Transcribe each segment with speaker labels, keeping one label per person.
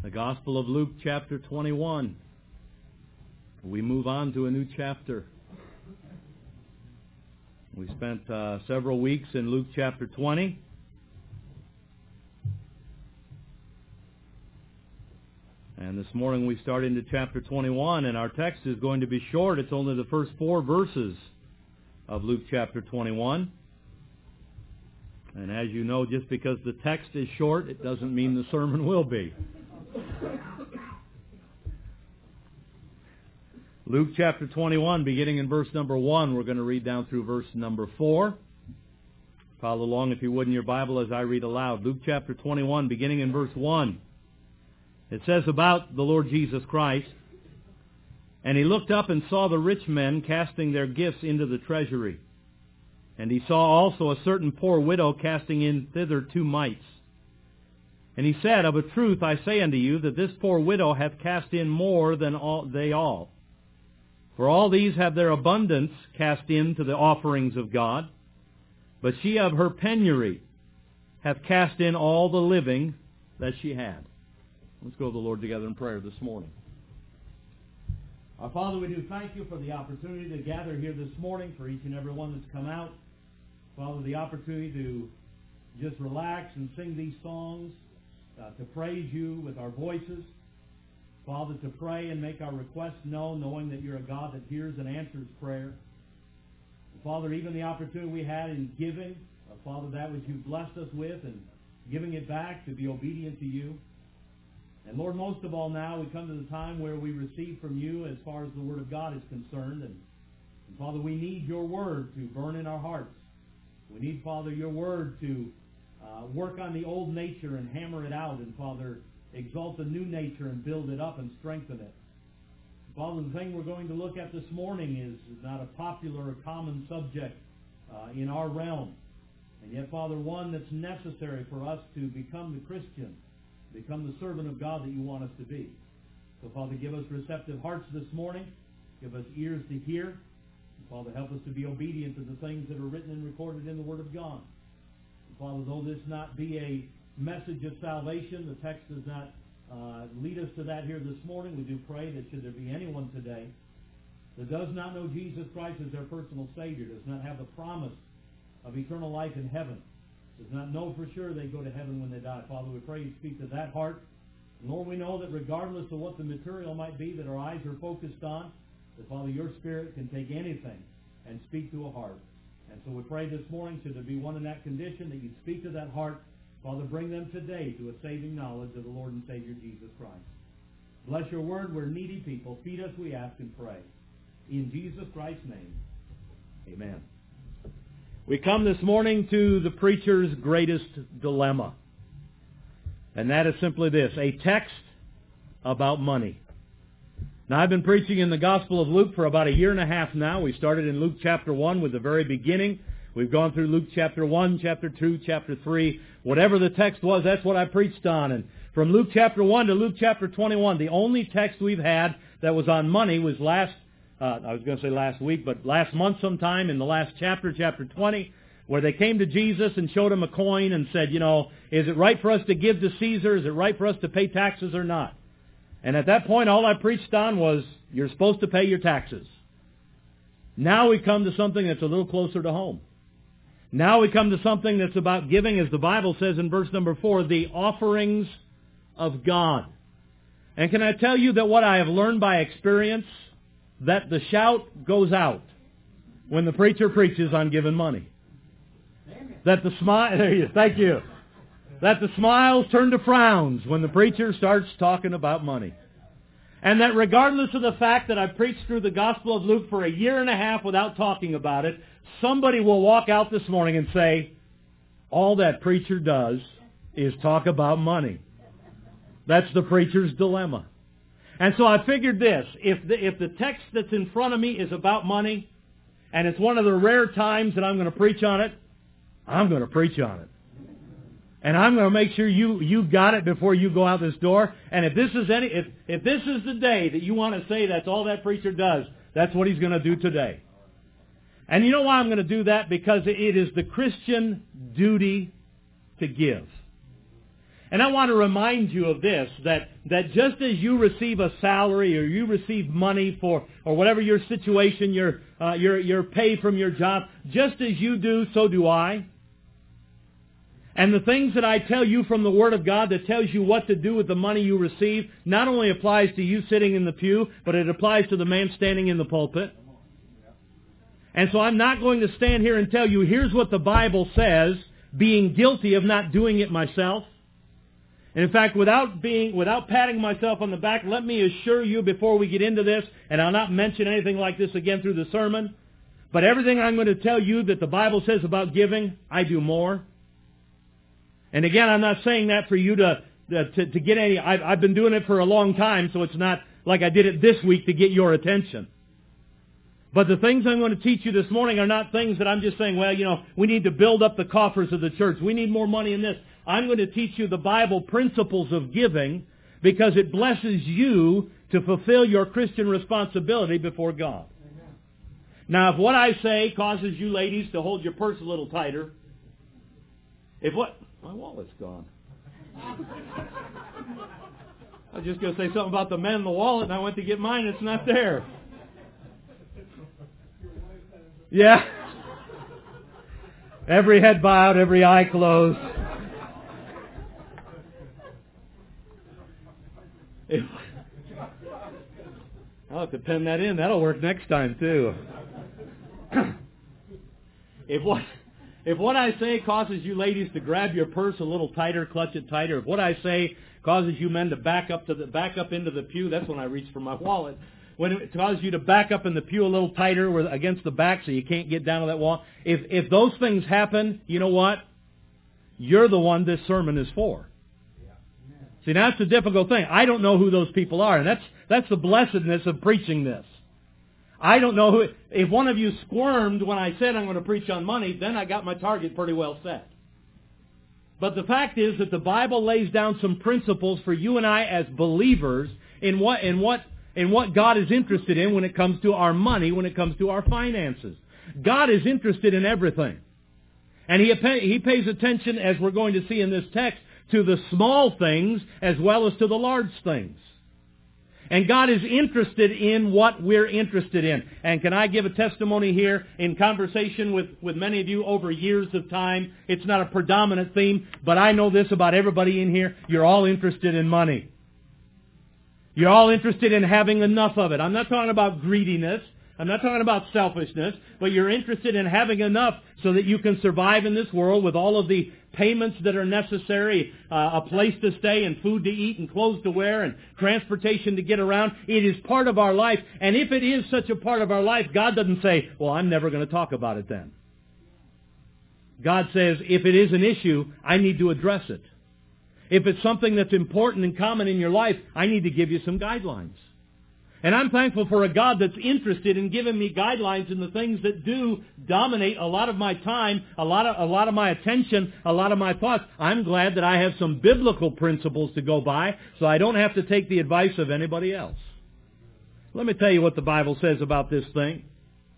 Speaker 1: The Gospel of Luke, chapter 21. We move on to a new chapter. We spent several weeks in Luke chapter 20. And this morning we start into chapter 21, and our text is going to be short. It's only the first 4 verses of Luke chapter 21. And as you know, just because the text is short, it doesn't mean the sermon will be. Luke chapter 21, beginning in verse number 1, we're going to read down through verse number 4. Follow along, if you would, in your Bible as I read aloud. Luke chapter 21, beginning in verse 1. It says about the Lord Jesus Christ, "And he looked up and saw the rich men casting their gifts into the treasury. And he saw also a certain poor widow casting in thither 2 mites. And he said, Of a truth I say unto you, that this poor widow hath cast in more than they all. For all these have their abundance cast into the offerings of God, but she of her penury hath cast in all the living that she had." Let's go to the Lord together in prayer this morning. Our Father, we do thank you for the opportunity to gather here this morning, for each and every one that's come out. Father, the opportunity to just relax and sing these songs, to praise you with our voices. Father, to pray and make our requests known, knowing that you're a God that hears and answers prayer. And Father, even the opportunity we had in giving, Father, that which you blessed us with, and giving it back to be obedient to you. And Lord, most of all now, we come to the time where we receive from you as far as the Word of God is concerned. And Father, we need your Word to burn in our hearts. We need, Father, your Word to work on the old nature and hammer it out, and Father, exalt the new nature and build it up and strengthen it. Father, the thing we're going to look at this morning is not a popular or common subject in our realm, and yet, Father, one that's necessary for us to become the Christian, become the servant of God that you want us to be. So, Father, give us receptive hearts this morning. Give us ears to hear. And Father, help us to be obedient to the things that are written and recorded in the Word of God. Father, though this not be a message of salvation, the text does not lead us to that here this morning. We do pray that should there be anyone today that does not know Jesus Christ as their personal Savior, does not have the promise of eternal life in heaven, does not know for sure they go to heaven when they die, Father, we pray you speak to that heart. And Lord, we know that regardless of what the material might be that our eyes are focused on, that, Father, your Spirit can take anything and speak to a heart. And so we pray this morning, should there be one in that condition, that you'd speak to that heart. Father, bring them today to a saving knowledge of the Lord and Savior Jesus Christ. Bless your word. We're needy people. Feed us, we ask and pray. In Jesus Christ's name, amen. We come this morning to the preacher's greatest dilemma. And that is simply this: a text about money. Now, I've been preaching in the Gospel of Luke for about 1.5 years now. We started in Luke chapter 1 with the very beginning. We've gone through Luke chapter 1, chapter 2, chapter 3. Whatever the text was, that's what I preached on. And from Luke chapter 1 to Luke chapter 21, the only text we've had that was on money was last week, but last month sometime in the last chapter, chapter 20, where they came to Jesus and showed him a coin and said, is it right for us to give to Caesar? Is it right for us to pay taxes or not? And at that point, all I preached on was, you're supposed to pay your taxes. Now we come to something that's a little closer to home. Now we come to something that's about giving, as the Bible says in verse number 4, the offerings of God. And can I tell you that what I have learned by experience, that the shout goes out when the preacher preaches on giving money. That the smile, thank you. That the smiles turn to frowns when the preacher starts talking about money. And that regardless of the fact that I've preached through the Gospel of Luke for 1.5 years without talking about it, somebody will walk out this morning and say, all that preacher does is talk about money. That's the preacher's dilemma. And so I figured this: if the text that's in front of me is about money, and it's one of the rare times that I'm going to preach on it, I'm going to preach on it. And I'm going to make sure you got it before you go out this door. And if this is the day that you want to say that's all that preacher does, that's what he's going to do today. And you know why I'm going to do that? Because it is the Christian duty to give. And I want to remind you of this, that just as you receive a salary or you receive money for, or whatever your situation, your pay from your job, just as you do, so do I. And the things that I tell you from the Word of God that tells you what to do with the money you receive not only applies to you sitting in the pew, but it applies to the man standing in the pulpit. And so I'm not going to stand here and tell you, here's what the Bible says, being guilty of not doing it myself. And in fact, without patting myself on the back, let me assure you before we get into this, and I'll not mention anything like this again through the sermon, but everything I'm going to tell you that the Bible says about giving, I do more. And again, I'm not saying that for you to get any... I've been doing it for a long time, so it's not like I did it this week to get your attention. But the things I'm going to teach you this morning are not things that I'm just saying, well, we need to build up the coffers of the church. We need more money in this. I'm going to teach you the Bible principles of giving because it blesses you to fulfill your Christian responsibility before God. Amen. Now, if what I say causes you ladies to hold your purse a little tighter, my wallet's gone. I was just going to say something about the men in the wallet, and I went to get mine. It's not there. Yeah. Every head bowed, every eye closed. I'll have to pen that in. That'll work next time, too. If what I say causes you ladies to grab your purse a little tighter, clutch it tighter, if what I say causes you men to back up into the pew, that's when I reach for my wallet. When it causes you to back up in the pew a little tighter against the back so you can't get down to that wall, if those things happen, you know what? You're the one this sermon is for. See, that's the difficult thing. I don't know who those people are, and that's the blessedness of preaching this. I don't know who... If one of you squirmed when I said I'm going to preach on money, then I got my target pretty well set. But the fact is that the Bible lays down some principles for you and I as believers in what God is interested in when it comes to our money, when it comes to our finances. God is interested in everything. And He pays attention, as we're going to see in this text, to the small things as well as to the large things. And God is interested in what we're interested in. And can I give a testimony here in conversation with many of you over years of time? It's not a predominant theme, but I know this about everybody in here. You're all interested in money. You're all interested in having enough of it. I'm not talking about greediness. I'm not talking about selfishness, but you're interested in having enough so that you can survive in this world with all of the payments that are necessary, a place to stay and food to eat and clothes to wear and transportation to get around. It is part of our life. And if it is such a part of our life, God doesn't say, well, I'm never going to talk about it then. God says, if it is an issue, I need to address it. If it's something that's important and common in your life, I need to give you some guidelines. And I'm thankful for a God that's interested in giving me guidelines in the things that do dominate a lot of my time, a lot of my attention, a lot of my thoughts. I'm glad that I have some biblical principles to go by, so I don't have to take the advice of anybody else. Let me tell you what the Bible says about this thing.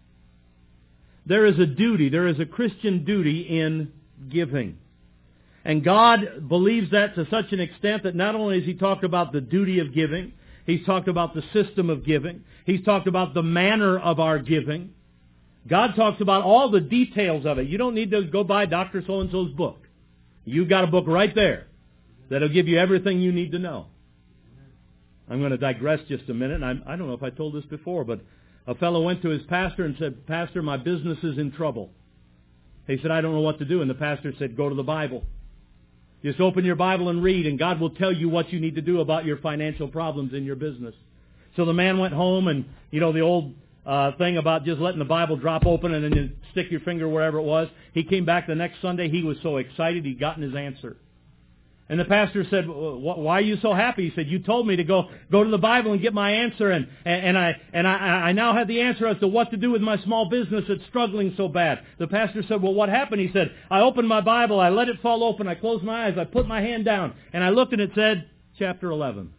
Speaker 1: There is a duty, there is a Christian duty in giving. And God believes that to such an extent that not only has He talked about the duty of giving, He's talked about the system of giving. He's talked about the manner of our giving. God talks about all the details of it. You don't need to go buy Dr. So-and-so's book. You've got a book right there that'll give you everything you need to know. I'm going to digress just a minute. I don't know if I told this before, but a fellow went to his pastor and said, Pastor, my business is in trouble. He said, I don't know what to do. And the pastor said, go to the Bible. Just open your Bible and read, and God will tell you what you need to do about your financial problems in your business. So the man went home, and the old thing about just letting the Bible drop open and then you stick your finger wherever it was. He came back the next Sunday. He was so excited he'd gotten his answer. And the pastor said, why are you so happy? He said, you told me to go to the Bible and get my answer, and I now have the answer as to what to do with my small business that's struggling so bad. The pastor said, well, what happened? He said, I opened my Bible, I let it fall open, I closed my eyes, I put my hand down, and I looked and it said, chapter 11.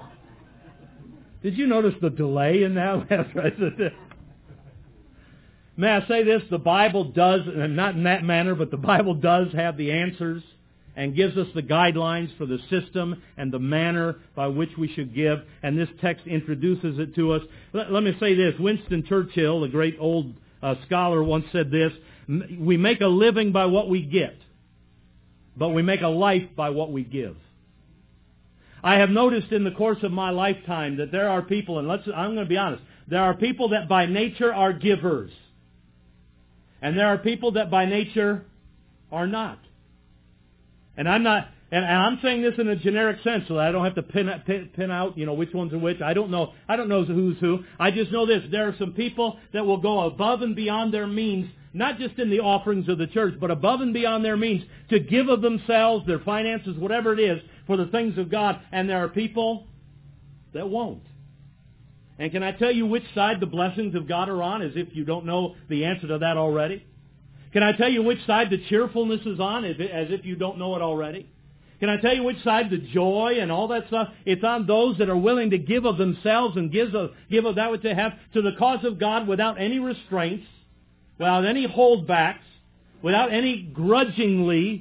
Speaker 1: Did you notice the delay in that? May I say this? The Bible does, and not in that manner, but the Bible does have the answers and gives us the guidelines for the system and the manner by which we should give. And this text introduces it to us. Let me say this. Winston Churchill, the great old scholar, once said this: we make a living by what we get, but we make a life by what we give. I have noticed in the course of my lifetime that there are people, and I'm going to be honest, there are people that by nature are givers. And there are people that by nature are not. And I'm not, and I'm saying this in a generic sense so that I don't have to pin out, which ones are which. I don't know who's who. I just know this: there are some people that will go above and beyond their means, not just in the offerings of the church, but above and beyond their means to give of themselves, their finances, whatever it is, for the things of God. And there are people that won't. And can I tell you which side the blessings of God are on, as if you don't know the answer to that already? Can I tell you which side the cheerfulness is on, as if you don't know it already? Can I tell you which side the joy and all that stuff? It's on those that are willing to give of themselves and give of that which they have to the cause of God without any restraints, without any holdbacks, without any grudging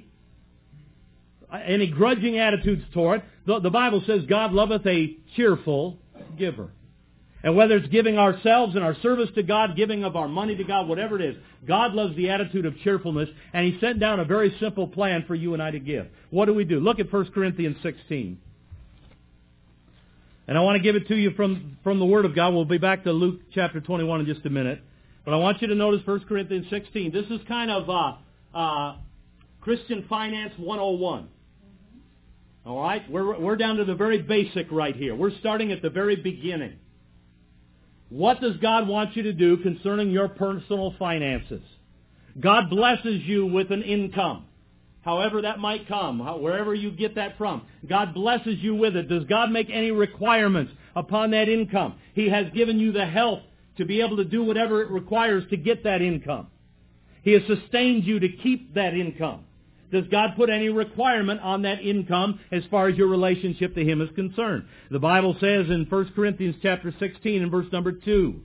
Speaker 1: attitudes toward it. The Bible says God loveth a cheerful giver. And whether it's giving ourselves in our service to God, giving of our money to God, whatever it is, God loves the attitude of cheerfulness, and He sent down a very simple plan for you and I to give. What do? Look at 1 Corinthians 16. And I want to give it to you from the Word of God. We'll be back to Luke chapter 21 in just a minute. But I want you to notice 1 Corinthians 16. This is kind of Christian Finance 101. All right? We're down to the very basic right here. We're starting at the very beginning. What does God want you to do concerning your personal finances? God blesses you with an income, however that might come, wherever you get that from. God blesses you with it. Does God make any requirements upon that income? He has given you the health to be able to do whatever it requires to get that income. He has sustained you to keep that income. Does God put any requirement on that income as far as your relationship to Him is concerned? The Bible says in 1 Corinthians chapter 16 and verse number 2,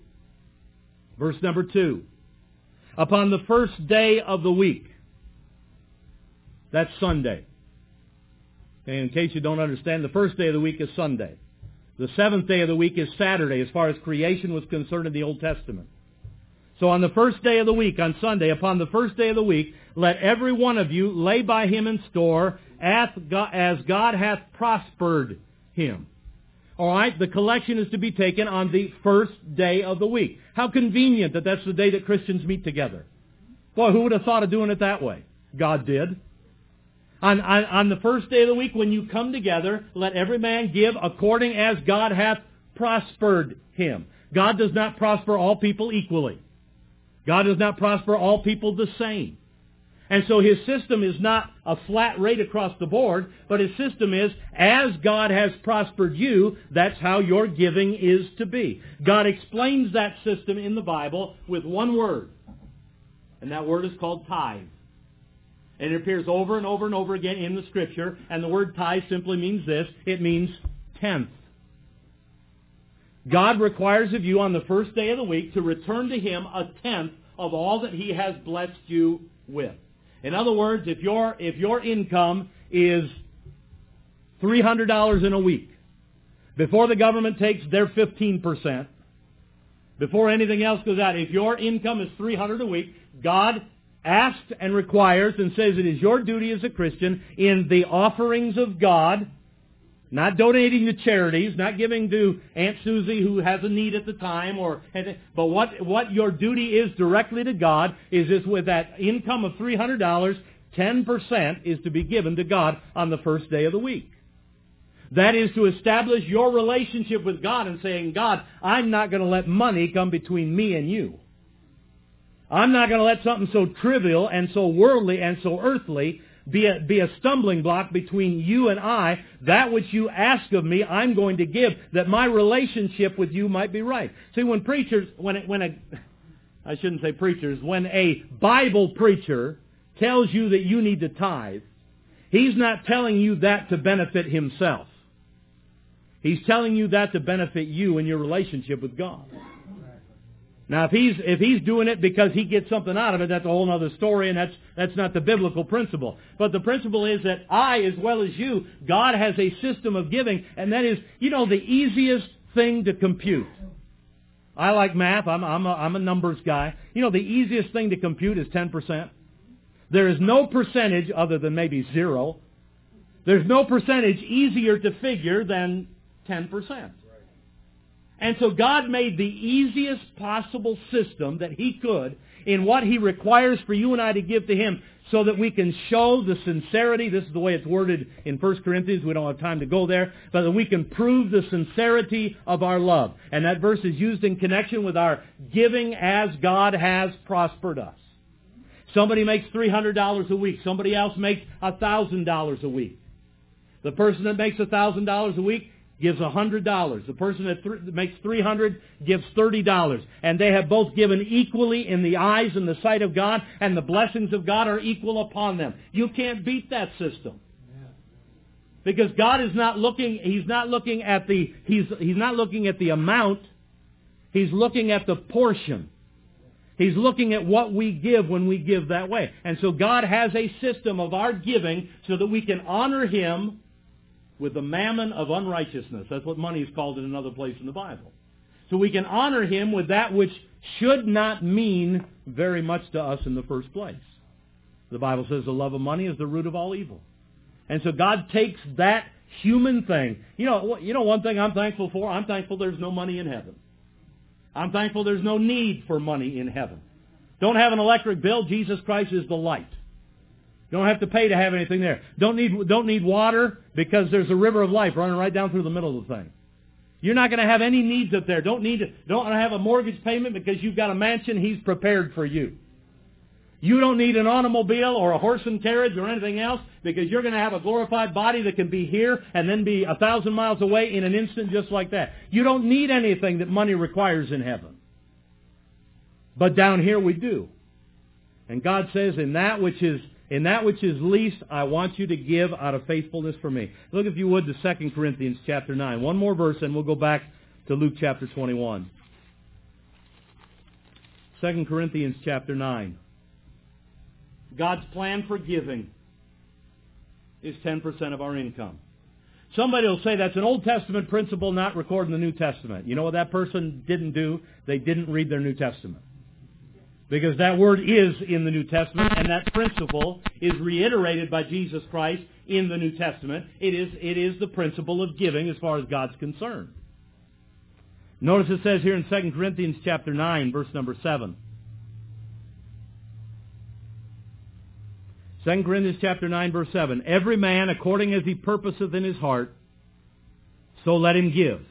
Speaker 1: upon the first day of the week, that's Sunday. And in case you don't understand, the first day of the week is Sunday. The seventh day of the week is Saturday as far as creation was concerned in the Old Testament. So on the first day of the week, on Sunday, upon the first day of the week, let every one of you lay by him in store as God hath prospered him. All right, the collection is to be taken on the first day of the week. How convenient that that's the day that Christians meet together. Boy, who would have thought of doing it that way? God did. On the first day of the week, when you come together, let every man give according as God hath prospered him. God does not prosper all people equally. God does not prosper all people the same. And so His system is not a flat rate across the board, but His system is, as God has prospered you, that's how your giving is to be. God explains that system in the Bible with one word, and that word is called tithe. And it appears over and over and over again in the Scripture, and the word tithe simply means this: it means tenth. God requires of you on the first day of the week to return to Him a tenth of all that He has blessed you with. In other words, if your income is $300 in a week, before the government takes their 15%, before anything else goes out, if your income is $300 a week, God asks and requires and says it is your duty as a Christian in the offerings of God, not donating to charities, not giving to Aunt Susie who has a need at the time, but what your duty is directly to God is with that income of $300, 10% is to be given to God on the first day of the week. That is to establish your relationship with God and saying, God, I'm not going to let money come between me and you. I'm not going to let something so trivial and so worldly and so earthly be a stumbling block between you and I. That which you ask of me, I'm going to give, that my relationship with you might be right. See, when a Bible preacher tells you that you need to tithe, he's not telling you that to benefit himself. He's telling you that to benefit you in your relationship with God. Now, if he's doing it because he gets something out of it, that's a whole other story, and that's not the biblical principle. But the principle is that I, as well as you, God has a system of giving, and that is, the easiest thing to compute. I like math. I'm a numbers guy. The easiest thing to compute is 10%. There is no percentage other than maybe 0. There's no percentage easier to figure than 10%. And so God made the easiest possible system that He could in what He requires for you and I to give to Him so that we can show the sincerity. This is the way it's worded in 1 Corinthians. We don't have time to go there. But that we can prove the sincerity of our love. And that verse is used in connection with our giving as God has prospered us. Somebody makes $300 a week. Somebody else makes $1,000 a week. The person that makes $1,000 a week gives $100. The person that makes $300 gives $30. And they have both given equally in the eyes and the sight of God, and the blessings of God are equal upon them. You can't beat that system. Because God is not looking, He's not looking at the amount, He's looking at the portion. He's looking at what we give when we give that way. And so God has a system of our giving so that we can honor Him with the mammon of unrighteousness. That's what money is called in another place in the Bible. So we can honor Him with that which should not mean very much to us in the first place. The Bible says the love of money is the root of all evil. And so God takes that human thing. One thing I'm thankful for? I'm thankful there's no money in heaven. I'm thankful there's no need for money in heaven. Don't have an electric bill. Jesus Christ is the light. Don't have to pay to have anything there. Don't need water because there's a river of life running right down through the middle of the thing. You're not going to have any needs up there. Don't have a mortgage payment because you've got a mansion He's prepared for you. You don't need an automobile or a horse and carriage or anything else because you're going to have a glorified body that can be here and then be 1,000 miles away in an instant just like that. You don't need anything that money requires in heaven. But down here we do. And God says, in that which is least, I want you to give out of faithfulness for me. Look, if you would, to 2 Corinthians chapter 9. One more verse, and we'll go back to Luke chapter 21. 2 Corinthians chapter 9. God's plan for giving is 10% of our income. Somebody will say that's an Old Testament principle not recorded in the New Testament. You know what that person didn't do? They didn't read their New Testament. Because that word is in the New Testament, and that principle is reiterated by Jesus Christ in the New Testament. It is the principle of giving as far as God's concerned. Notice it says here in 2 Corinthians chapter 9, verse number 7. 2 Corinthians chapter 9, verse 7. Every man according as he purposeth in his heart, so let him give.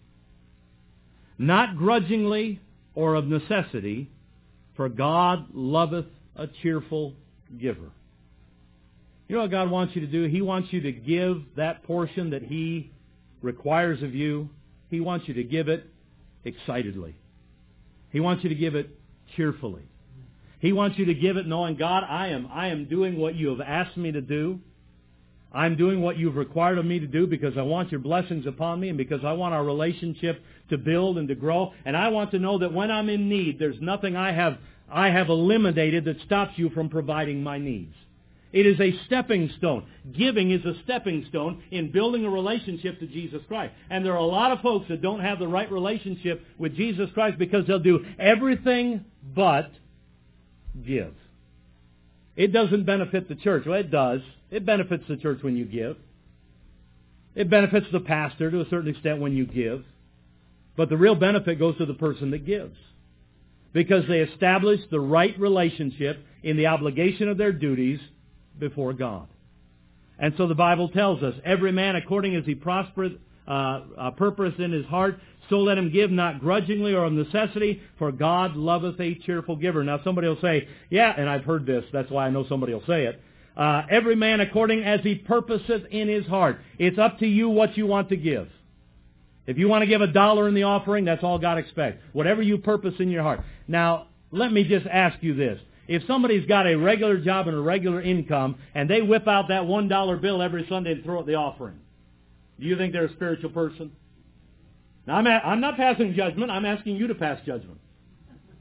Speaker 1: Not grudgingly or of necessity, for God loveth a cheerful giver. You know what God wants you to do? He wants you to give that portion that He requires of you. He wants you to give it excitedly. He wants you to give it cheerfully. He wants you to give it knowing, God, I am doing what you have asked me to do. I'm doing what you've required of me to do because I want your blessings upon me and because I want our relationship to build and to grow. And I want to know that when I'm in need, there's nothing I have eliminated that stops you from providing my needs. It is a stepping stone. Giving is a stepping stone in building a relationship to Jesus Christ. And there are a lot of folks that don't have the right relationship with Jesus Christ because they'll do everything but give. It doesn't benefit the church. Well, it does. It benefits the church when you give. It benefits the pastor to a certain extent when you give. But the real benefit goes to the person that gives. Because they establish the right relationship in the obligation of their duties before God. And so the Bible tells us, every man according as he prospereth, purpose in his heart, so let him give, not grudgingly or of necessity, for God loveth a cheerful giver. Now somebody will say, yeah, and I've heard this, that's why I know somebody will say it. Every man according as he purposeth in his heart. It's up to you what you want to give. If you want to give $1 in the offering, that's all God expects. Whatever you purpose in your heart. Now, let me just ask you this. If somebody's got a regular job and a regular income, and they whip out that $1 bill every Sunday and throw it in the offering, do you think they're a spiritual person? Now, I'm not passing judgment. I'm asking you to pass judgment.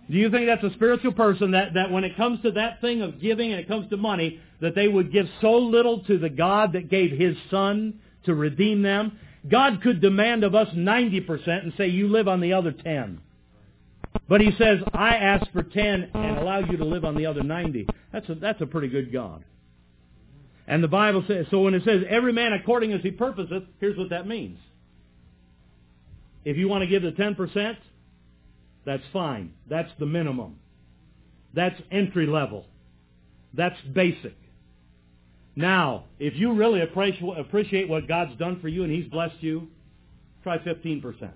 Speaker 1: Do you think that's a spiritual person that when it comes to that thing of giving and it comes to money, that they would give so little to the God that gave His Son to redeem them? God could demand of us 90% and say, you live on the other 10. But He says, I ask for 10 and allow you to live on the other 90. That's a pretty good God. And the Bible says, so when it says, every man according as he purposeth, here's what that means. If you want to give the 10%, that's fine. That's the minimum. That's entry level. That's basic. Now, if you really appreciate what God's done for you and He's blessed you, try 15%.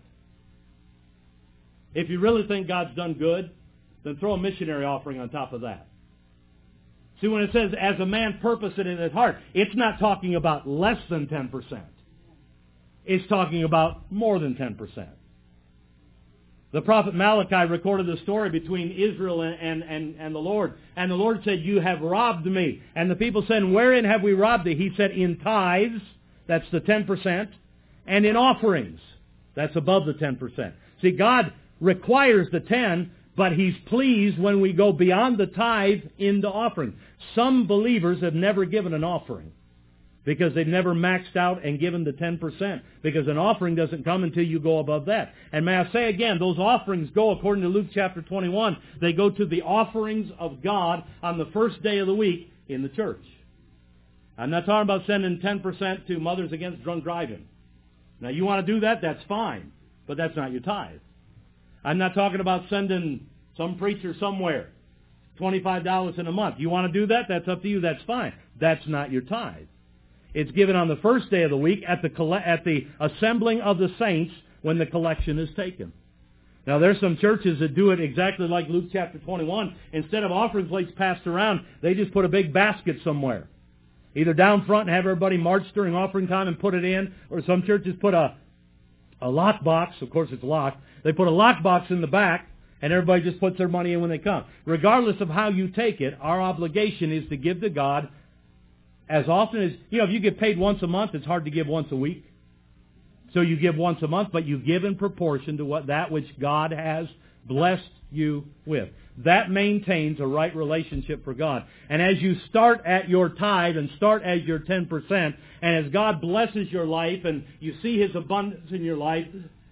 Speaker 1: If you really think God's done good, then throw a missionary offering on top of that. See, when it says, as a man purposed in his heart, it's not talking about less than 10%. It's talking about more than 10%. The prophet Malachi recorded the story between Israel and the Lord. And the Lord said, you have robbed me. And the people said, wherein have we robbed thee? He said, in tithes, that's the 10%, and in offerings, that's above the 10%. See, God requires the 10, but He's pleased when we go beyond the tithe into offering. Some believers have never given an offering because they've never maxed out and given the 10%, because an offering doesn't come until you go above that. And may I say again, those offerings go, according to Luke chapter 21, they go to the offerings of God on the first day of the week in the church. I'm not talking about sending 10% to Mothers Against Drunk Driving. Now, you want to do that, that's fine, but that's not your tithe. I'm not talking about sending some preacher somewhere $25 in a month. You want to do that, that's up to you, that's fine. That's not your tithe. It's given on the first day of the week at the assembling of the saints when the collection is taken. Now, there's some churches that do it exactly like Luke chapter 21. Instead of offering plates passed around, they just put a big basket somewhere. Either down front and have everybody march during offering time and put it in, or some churches put a lock box. Of course, it's locked. They put a lock box in the back, and everybody just puts their money in when they come. Regardless of how you take it, our obligation is to give to God as often as, if you get paid once a month, it's hard to give once a week. So you give once a month, but you give in proportion to that which God has blessed you with. That maintains a right relationship for God. And as you start at your tithe and start as your 10%, and as God blesses your life and you see His abundance in your life,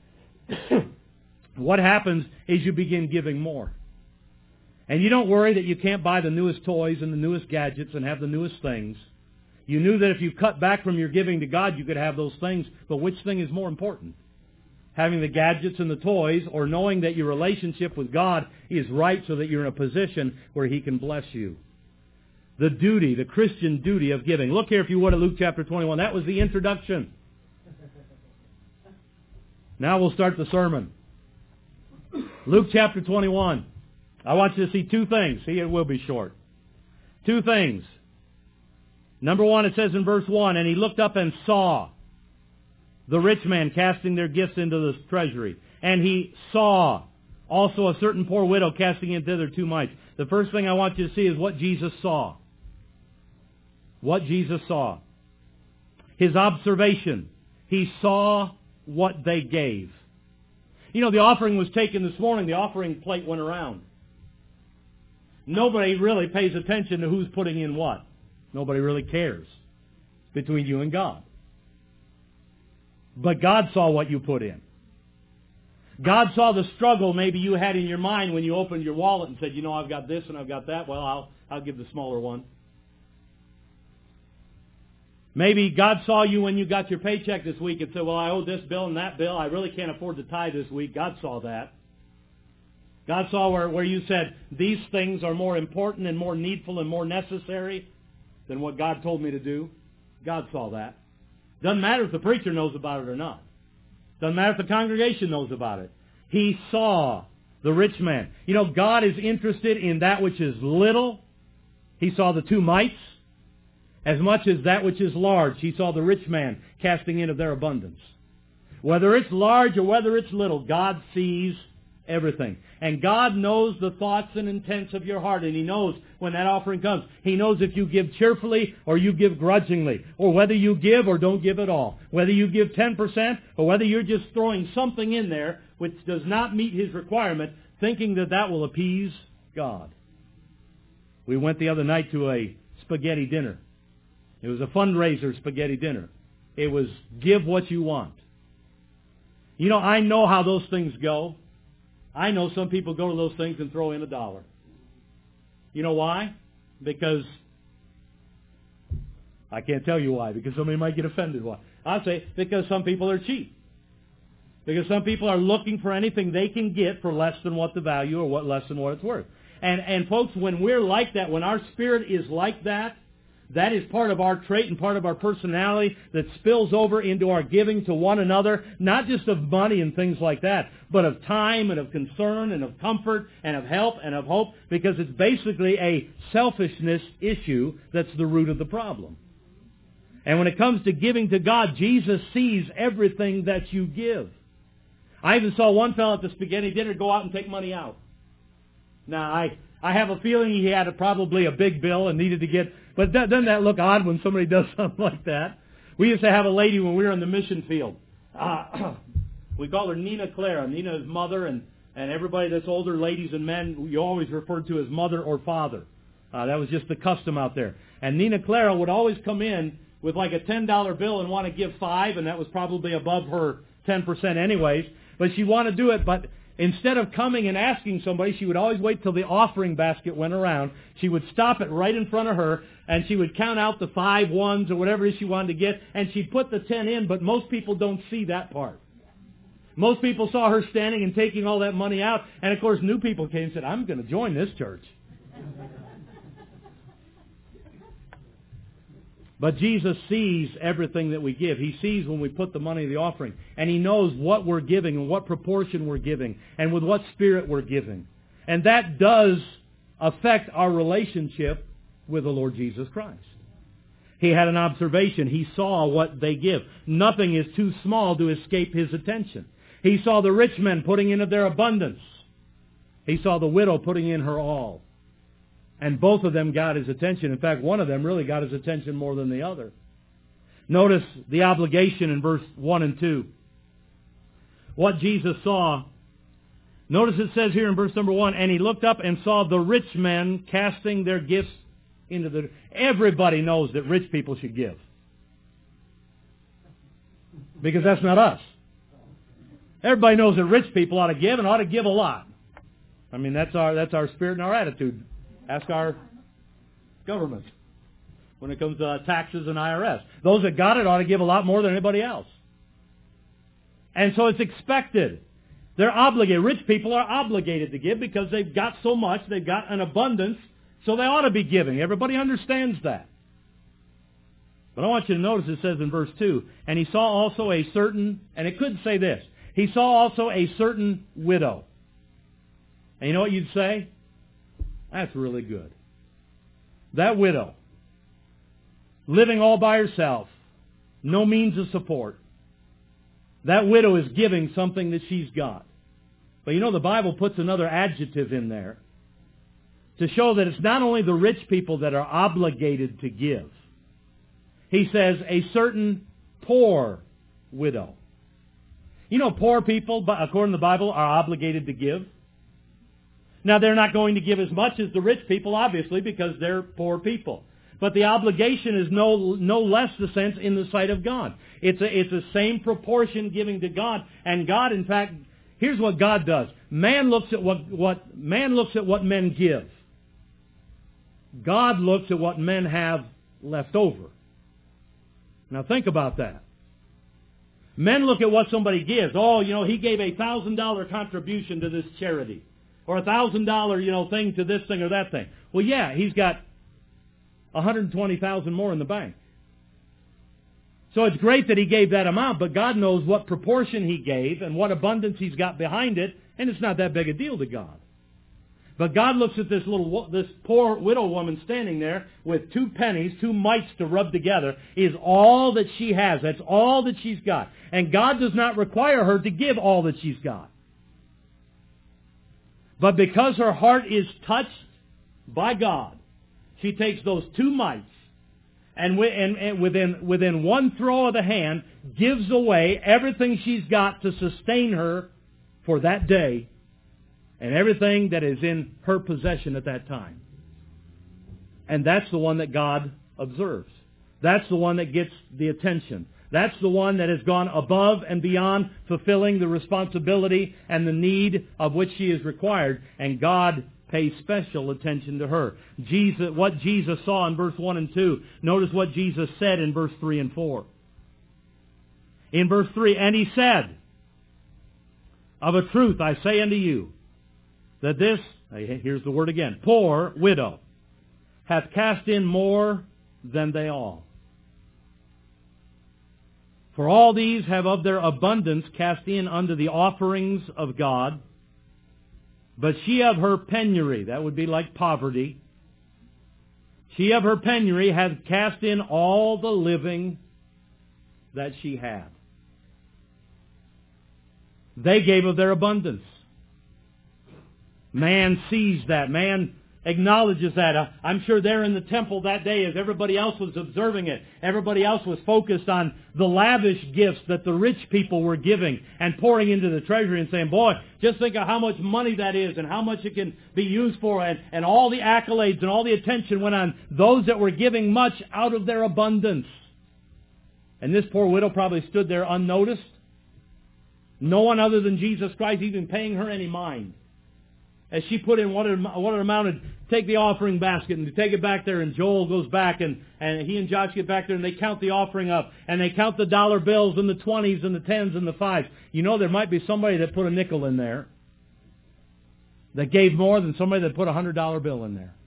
Speaker 1: what happens is you begin giving more. And you don't worry that you can't buy the newest toys and the newest gadgets and have the newest things. You knew that if you cut back from your giving to God, you could have those things. But which thing is more important? Having the gadgets and the toys, or knowing that your relationship with God is right so that you're in a position where He can bless you? The duty, the Christian duty of giving. Look here, if you would, at Luke chapter 21. That was the introduction. Now we'll start the sermon. Luke chapter 21. I want you to see two things. See, it will be short. Two things. Number one, it says in verse 1, and he looked up and saw the rich man casting their gifts into the treasury. And he saw also a certain poor widow casting in thither 2 mites. The first thing I want you to see is what Jesus saw. What Jesus saw. His observation. He saw what they gave. The offering was taken this morning. The offering plate went around. Nobody really pays attention to who's putting in what. Nobody really cares. It's between you and God. But God saw what you put in. God saw the struggle maybe you had in your mind when you opened your wallet and said, I've got this and I've got that. Well, I'll give the smaller one. Maybe God saw you when you got your paycheck this week and said, I owe this bill and that bill. I really can't afford to tithe this week. God saw that. God saw where you said, these things are more important and more needful and more necessary than what God told me to do. God saw that. Doesn't matter if the preacher knows about it or not. Doesn't matter if the congregation knows about it. He saw the rich man. God is interested in that which is little. He saw the 2 mites. As much as that which is large. He saw the rich man casting in of their abundance. Whether it's large or whether it's little, God sees everything. And God knows the thoughts and intents of your heart. And He knows when that offering comes. He knows if you give cheerfully or you give grudgingly. Or whether you give or don't give at all. Whether you give 10% or whether you're just throwing something in there which does not meet His requirement. thinking that that will appease God. We went the other night to a spaghetti dinner. It was a fundraiser spaghetti dinner. It was give what you want. You know, I know how those things go. I know some people go to those things and throw in $1. You know why? Because, I can't tell you why, because somebody might get offended. Why? I'll say, because some people are cheap. Because some people are looking for anything they can get for less than what the value or less than what it's worth. And folks, when we're like that, when our spirit is like that, that is part of our trait and part of our personality that spills over into our giving to one another, not just of money and things like that, but of time and of concern and of comfort and of help and of hope, because it's basically a selfishness issue that's the root of the problem. And when it comes to giving to God, Jesus sees everything that you give. I even saw one fellow at the spaghetti dinner go out and take money out. Now, I have a feeling he had probably a big bill and needed to get... But doesn't that look odd when somebody does something like that? We used to have a lady when we were in the mission field. We call her Nina Clara. Nina is mother, and everybody that's older, ladies and men, you always referred to as mother or father. That was just the custom out there. And Nina Clara would always come in with like a $10 bill and want to give $5, and that was probably above her 10% anyways. But she wanted to do it, but instead of coming and asking somebody, she would always wait till the offering basket went around. She would stop it right in front of her, and she would count out the 5 ones or whatever it is she wanted to get, and she'd put the 10 in, but most people don't see that part. Most people saw her standing and taking all that money out, and of course new people came and said, I'm going to join this church. But Jesus sees everything that we give. He sees when we put the money in the offering. And He knows what we're giving and what proportion we're giving and with what spirit we're giving. And that does affect our relationship with the Lord Jesus Christ. He had an observation. He saw what they give. Nothing is too small to escape His attention. He saw the rich men putting in of their abundance. He saw the widow putting in her all. And both of them got His attention. In fact, one of them really got His attention more than the other. Notice the obligation in verse 1 and 2. What Jesus saw. Notice it says here in verse number 1, and He looked up and saw the rich men casting their gifts into the... Everybody knows that rich people should give. Because that's not us. Everybody knows that rich people ought to give and ought to give a lot. I mean, that's our spirit and our attitude. Ask our government when it comes to taxes and IRS. Those that got it ought to give a lot more than anybody else. And so it's expected. They're obligated. Rich people are obligated to give because they've got so much, they've got an abundance, so they ought to be giving. Everybody understands that. But I want you to notice it says in verse 2, and He saw also a certain, and it could say this, He saw also a certain widow. And you know what you'd say? That's really good. That widow, living all by herself, no means of support. That widow is giving something that she's got. But you know, the Bible puts another adjective in there to show that it's not only the rich people that are obligated to give. He says, a certain poor widow. You know, poor people, according to the Bible, are obligated to give. Now, they're not going to give as much as the rich people, obviously, because they're poor people. But the obligation is no less the sense in the sight of God. It's the same proportion giving to God. And God, in fact, here's what God does. Man looks at what men give. God looks at what men have left over. Now, think about that. Men look at what somebody gives. Oh, you know, he gave a $1,000 contribution to this charity. Or a $1,000, thing to this thing or that thing. Well, yeah, he's got $120,000 more in the bank. So it's great that he gave that amount, but God knows what proportion he gave and what abundance he's got behind it, and it's not that big a deal to God. But God looks at this poor widow woman standing there with 2 pennies, 2 mites to rub together, is all that she has. That's all that she's got. And God does not require her to give all that she's got. But because her heart is touched by God, she takes those 2 mites and within one throw of the hand gives away everything she's got to sustain her for that day and everything that is in her possession at that time. And that's the one that God observes. That's the one that gets the attention. That's the one that has gone above and beyond fulfilling the responsibility and the need of which she is required. And God pays special attention to her. What Jesus saw in verse 1 and 2. Notice what Jesus said in verse 3 and 4. In verse 3, and he said, of a truth I say unto you, that this, here's the word again, poor widow, hath cast in more than they all. For all these have of their abundance cast in unto the offerings of God, but she of her penury, that would be like poverty, she of her penury hath cast in all the living that she had. They gave of their abundance. Man sees that. Man acknowledges that. I'm sure there in the temple that day, as everybody else was observing it, everybody else was focused on the lavish gifts that the rich people were giving and pouring into the treasury and saying, boy, just think of how much money that is and how much it can be used for, and all the accolades and all the attention went on those that were giving much out of their abundance. And this poor widow probably stood there unnoticed. No one other than Jesus Christ even paying her any mind. As she put in what it amounted, take the offering basket and take it back there, and Joel goes back and he and Josh get back there and they count the offering up, and they count the dollar bills and the 20s and the 10s and the 5s. You know, there might be somebody that put a nickel in there that gave more than somebody that put a $100 bill in there.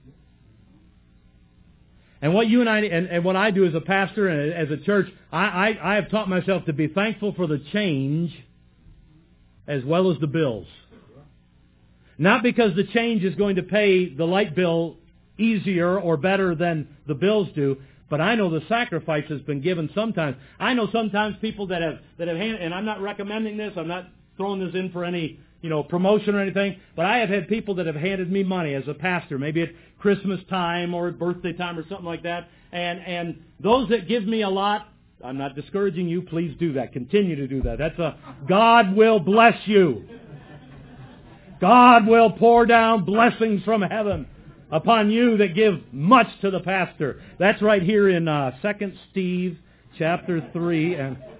Speaker 1: And what you and I, and what I do as a pastor and as a church, I have taught myself to be thankful for the change as well as the bills. Not because the change is going to pay the light bill easier or better than the bills do, but I know the sacrifice has been given sometimes. I know sometimes people that have handed, and I'm not recommending this, I'm not throwing this in for any, promotion or anything, but I have had people that have handed me money as a pastor, maybe at Christmas time or at birthday time or something like that, and those that give me a lot, I'm not discouraging you, please do that. Continue to do that. God will bless you. God will pour down blessings from heaven upon you that give much to the pastor. That's right here in 2 Steve chapter 3.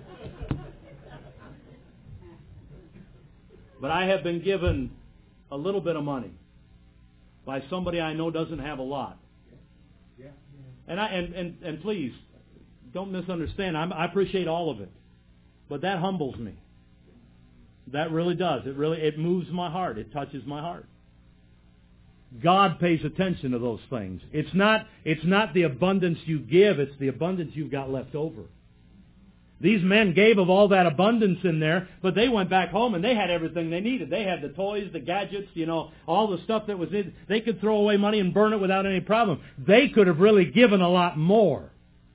Speaker 1: But I have been given a little bit of money by somebody I know doesn't have a lot. And please, don't misunderstand. I appreciate all of it. But that humbles me. That really does. It moves my heart. It touches my heart. God pays attention to those things. It's not the abundance you give, it's the abundance you've got left over. These men gave of all that abundance in there, but they went back home and they had everything they needed. They had the toys, the gadgets, all the stuff that was in. They could throw away money and burn it without any problem. They could have really given a lot more.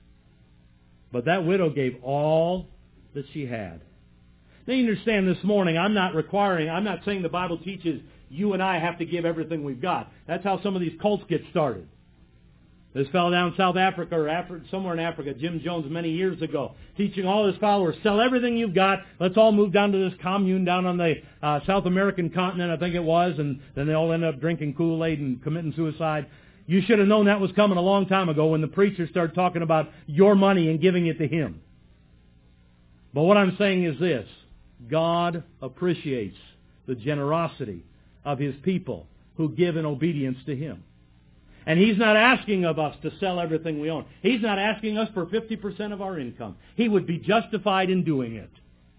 Speaker 1: But that widow gave all that she had. Now you understand this morning, I'm not saying the Bible teaches you and I have to give everything we've got. That's how some of these cults get started. This fellow down in South Africa or somewhere in Africa, Jim Jones, many years ago, teaching all his followers, sell everything you've got, let's all move down to this commune down on the South American continent, I think it was, and then they all ended up drinking Kool-Aid and committing suicide. You should have known that was coming a long time ago when the preacher started talking about your money and giving it to him. But what I'm saying is this. God appreciates the generosity of His people who give in obedience to Him. And He's not asking of us to sell everything we own. He's not asking us for 50% of our income. He would be justified in doing it.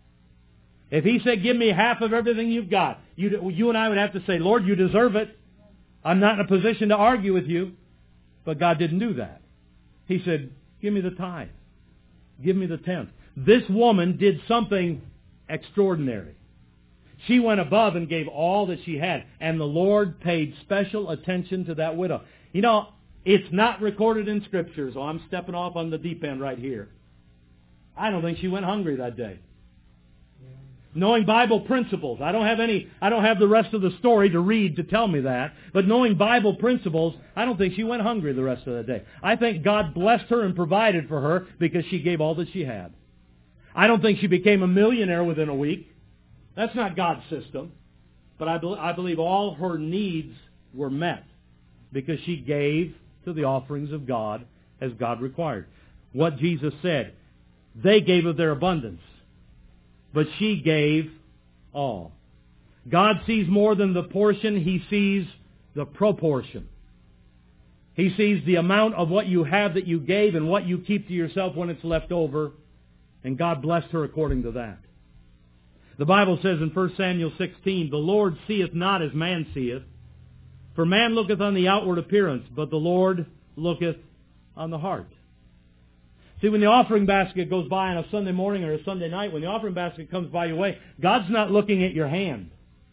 Speaker 1: If He said, give me half of everything you've got, you and I would have to say, Lord, you deserve it. I'm not in a position to argue with you. But God didn't do that. He said, give me the tithe. Give me the tenth. This woman did something extraordinary. She went above and gave all that she had. And the Lord paid special attention to that widow. It's not recorded in Scripture, so I'm stepping off on the deep end right here. I don't think she went hungry that day. Knowing Bible principles. I don't have the rest of the story to read to tell me that. But knowing Bible principles, I don't think she went hungry the rest of the day. I think God blessed her and provided for her because she gave all that she had. I don't think she became a millionaire within a week. That's not God's system. but I believe all her needs were met because she gave to the offerings of God as God required. What Jesus said, they gave of their abundance, but she gave all. God sees more than the portion, He sees the proportion. He sees the amount of what you have that you gave and what you keep to yourself when it's left over, and God blessed her according to that. The Bible says in 1 Samuel 16, the Lord seeth not as man seeth, for man looketh on the outward appearance, but the Lord looketh on the heart. See, when the offering basket goes by on a Sunday morning or a Sunday night, when the offering basket comes by your way, God's not looking at your hand.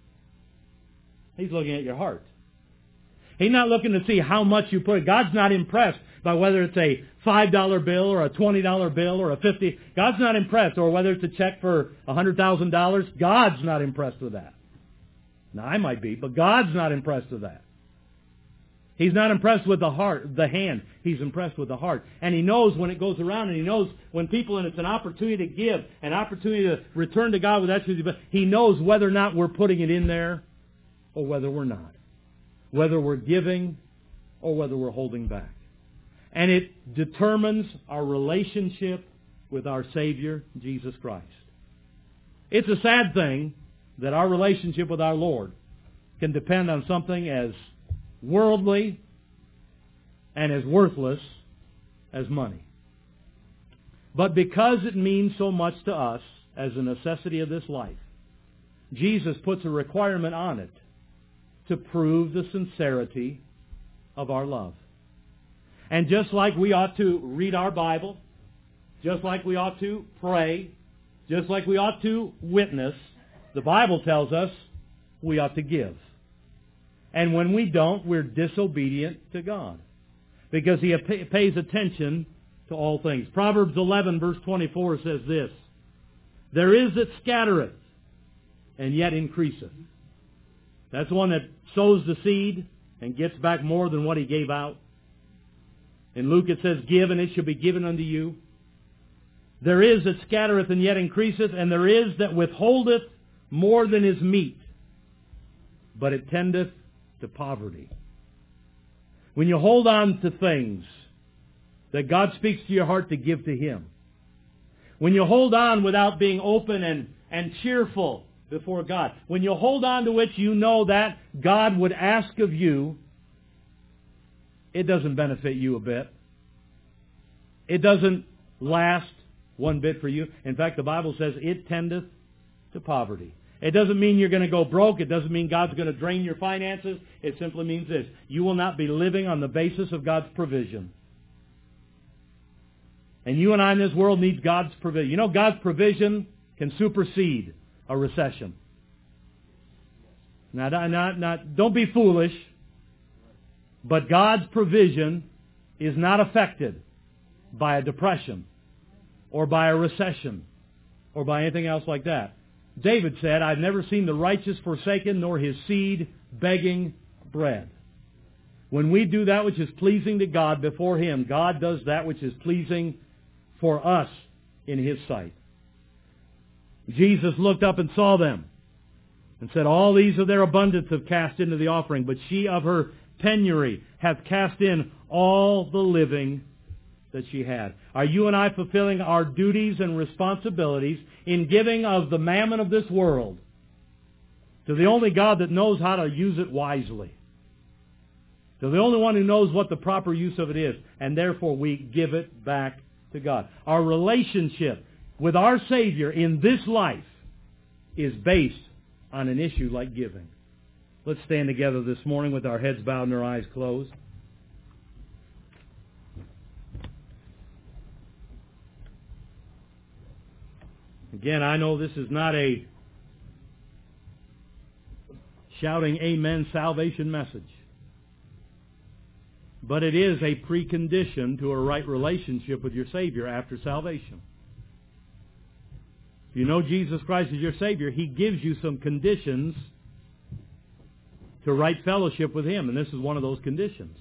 Speaker 1: He's looking at your heart. He's not looking to see how much you put. God's not impressed by whether it's a $5 bill or a $20 bill or a $50. God's not impressed, or whether it's a check for $100,000. God's not impressed with that. Now, I might be, but God's not impressed with that. He's not impressed with the heart, the hand. He's impressed with the heart. And He knows when it goes around, and He knows when people, and it's an opportunity to give, an opportunity to return to God with that truth. But He knows whether or not we're putting it in there or whether we're not. Whether we're giving or whether we're holding back. And it determines our relationship with our Savior, Jesus Christ. It's a sad thing that our relationship with our Lord can depend on something as worldly and as worthless as money. But because it means so much to us as a necessity of this life, Jesus puts a requirement on it to prove the sincerity of our love. And just like we ought to read our Bible, just like we ought to pray, just like we ought to witness, the Bible tells us we ought to give. And when we don't, we're disobedient to God, because He pays attention to all things. Proverbs 11 verse 24 says this, there is that scattereth, and yet increaseth. That's the one that sows the seed and gets back more than what he gave out. In Luke it says, give, and it shall be given unto you. There is that scattereth and yet increaseth, and there is that withholdeth more than is meet, but it tendeth to poverty. When you hold on to things that God speaks to your heart to give to Him, when you hold on without being open and cheerful before God, when you hold on to which you know that God would ask of you, it doesn't benefit you a bit. It doesn't last one bit for you. In fact, the Bible says it tendeth to poverty. It doesn't mean you're going to go broke. It doesn't mean God's going to drain your finances. It simply means this: you will not be living on the basis of God's provision. And you and I in this world need God's provision. You know, God's provision can supersede a recession. Now, don't be foolish, but God's provision is not affected by a depression or by a recession or by anything else like that. David said, I've never seen the righteous forsaken, nor his seed begging bread. When we do that which is pleasing to God before Him, God does that which is pleasing for us in His sight. Jesus looked up and saw them and said, all these of their abundance have cast into the offering, but she of her penury hath cast in all the living that she had. Are you and I fulfilling our duties and responsibilities in giving of the mammon of this world to the only God that knows how to use it wisely? To the only one who knows what the proper use of it is, and therefore we give it back to God. Our relationship with our Savior in this life is based on an issue like giving. Let's stand together this morning with our heads bowed and our eyes closed. Again, I know this is not a shouting amen salvation message, but it is a precondition to a right relationship with your Savior after salvation. If you know Jesus Christ as your Savior, He gives you some conditions to right fellowship with Him, and this is one of those conditions.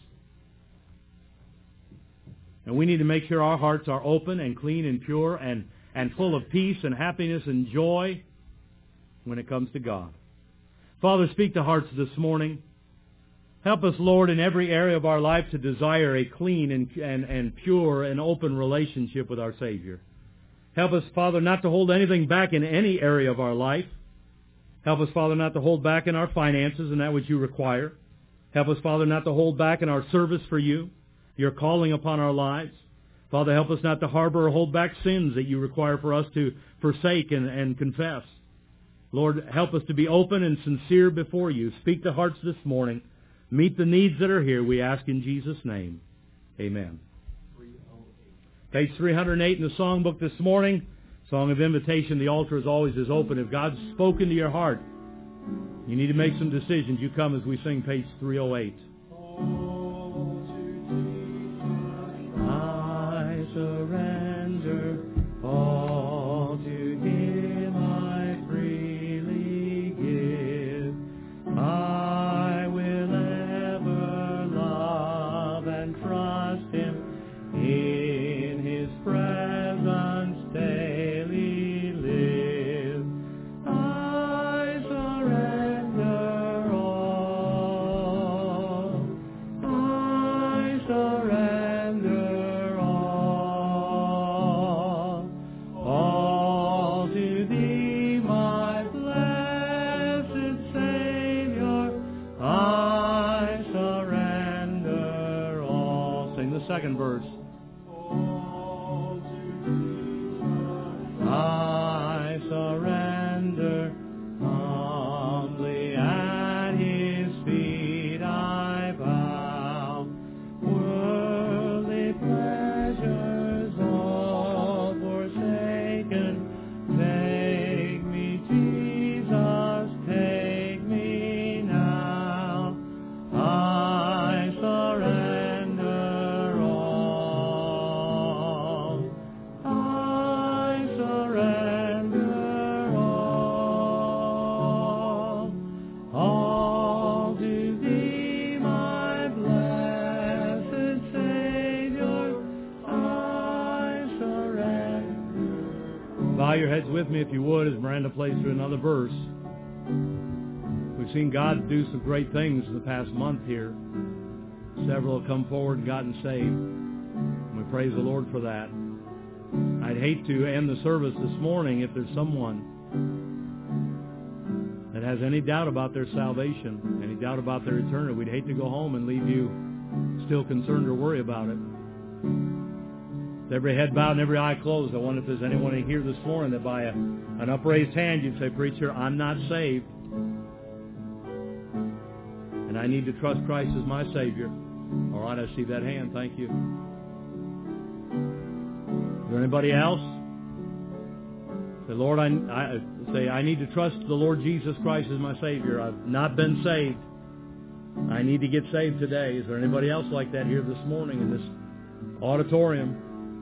Speaker 1: And we need to make sure our hearts are open and clean and pure and full of peace and happiness and joy when it comes to God. Father, speak to hearts this morning. Help us, Lord, in every area of our life to desire a clean and pure and open relationship with our Savior. Help us, Father, not to hold anything back in any area of our life. Help us, Father, not to hold back in our finances and that which you require. Help us, Father, not to hold back in our service for you, your calling upon our lives. Father, help us not to harbor or hold back sins that you require for us to forsake and confess. Lord, help us to be open and sincere before you. Speak to hearts this morning. Meet the needs that are here, we ask in Jesus' name. Amen. Page 308 in the songbook this morning, Song of Invitation. The altar as always is open. If God's spoken to your heart, you need to make some decisions. You come as we sing page 308. I surrender all to Him, I freely give. I will ever love and trust Him in His presence daily live. I surrender all. I surrender all. All to Thee, my blessed Savior. I surrender all. Sing the second verse. I surrender humbly at His feet I bow. Worldly pleasures all forsaken, take me, Jesus, take me now. I surrender all. I surrender all to Thee, my blessed Savior, I surrender. Bow your heads with me if you would as Miranda plays through another verse. We've seen God do some great things in the past month here. Several have come forward and gotten saved. We praise the Lord for that. I'd hate to end the service this morning if there's someone that has any doubt about their salvation, any doubt about their eternity. We'd hate to go home and leave you still concerned or worry about it. With every head bowed and every eye closed, I wonder if there's anyone in here this morning that by an upraised hand you'd say, "Preacher, I'm not saved, and I need to trust Christ as my Savior." All right, I see that hand. Thank you. Is there anybody else? Say, "Lord, I need to trust the Lord Jesus Christ as my Savior. I've not been saved. I need to get saved today." Is there anybody else like that here this morning in this auditorium?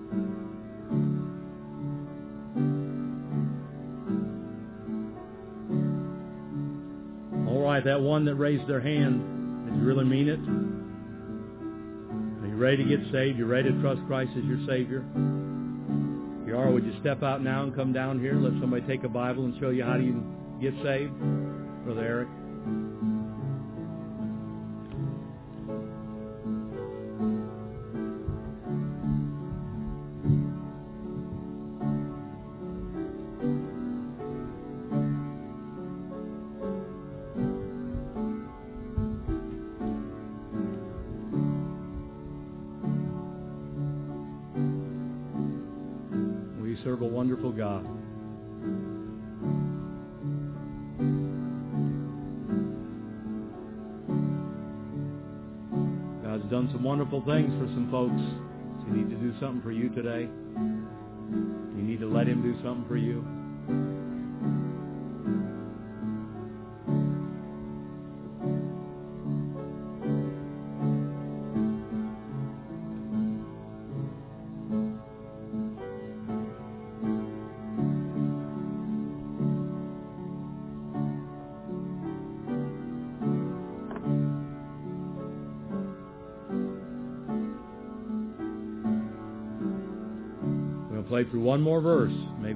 Speaker 1: All right, that one that raised their hand, did you really mean it? Are you ready to get saved? You ready to trust Christ as your Savior? If you are, would you step out now and come down here? Let somebody take a Bible and show you how you get saved. Brother Eric. We serve a wonderful God. God's done some wonderful things for some folks. So you need to do something for you today. You need to let Him do something for you. Play through one more verse. Maybe